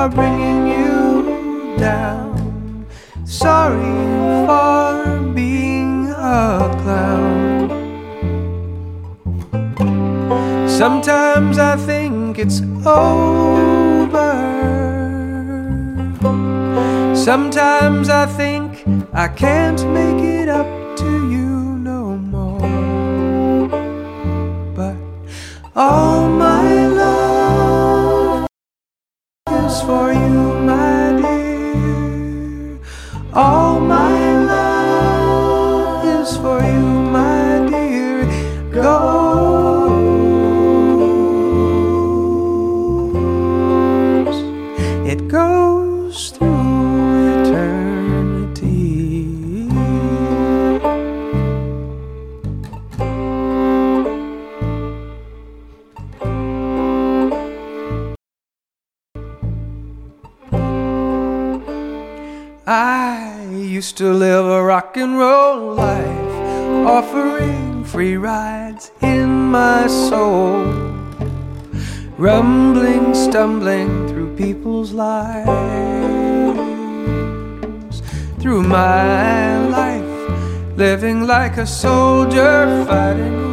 for bringing you down. Sorry for being a clown. Sometimes I think it's over. Sometimes I think I can't make it up to you no more. But all my love is for you, my dear. All my love is for you, my dear. It goes through eternity. I used to live a rock and roll life, offering free rides in my soul, rumbling, stumbling through people's lives, through my life, living like a soldier fighting